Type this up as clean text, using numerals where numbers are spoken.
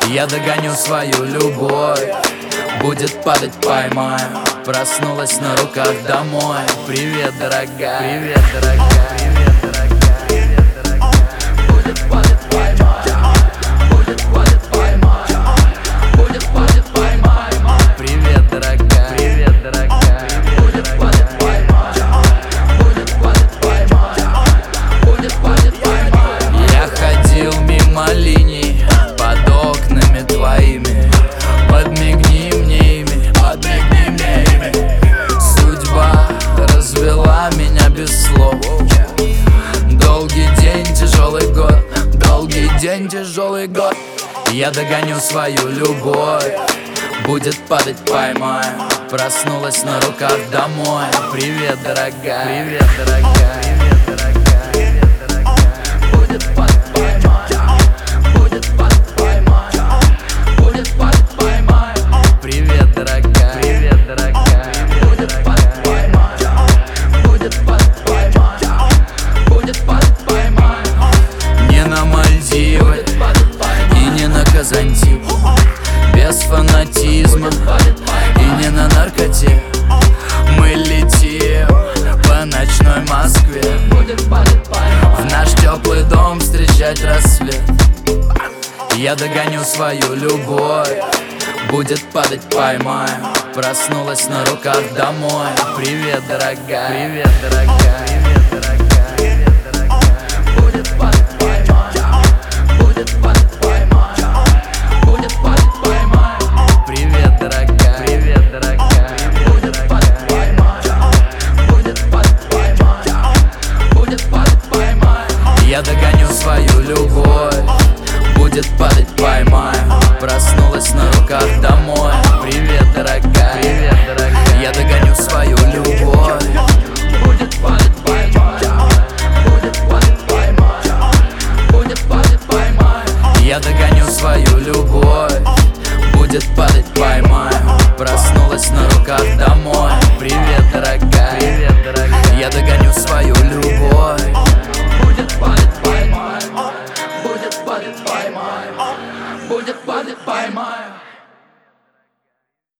Я догоню свою любовь, будет падать, поймаю. Проснулась на руках домой. Привет, дорогая. Привет, дорогая. Привет, дорогая. Привет, дорогая. Будет падать, поймаю. Будет падать, поймаю. Будет падать, поймаю. Привет, дорогая. Привет, дорогая. Будет падать, поймаю. Будет падать, поймаю. Будет падать, поймаю. Я ходил мимо линий под окнами твоими. Подмигни мне ими, подмигни мне ими. Судьба развела меня без слов. Долгий день, тяжелый год. Долгий день, тяжелый год. Я догоню свою любовь, будет падать, поймаю. Проснулась на руках домой. Привет, дорогая. Привет, дорогая. Привет, дорогая. Привет, дорогая. Будет падать, поймаю. Будет падать, поймаю. Будет падать, поймаю. Привет, дорогая. Привет, дорогая. Будет падать, поймаю. Будет падать, поймаю. Будет падать, поймаю. Не на Мальдивы и не на Казантип, без фанатизма и не на наркоте. Мы летим по ночной Москве, в наш теплый дом встречать рассвет. Я догоню свою любовь, будет падать, поймаю. Проснулась на руках домой. Привет, дорогая. Привет, дорогая.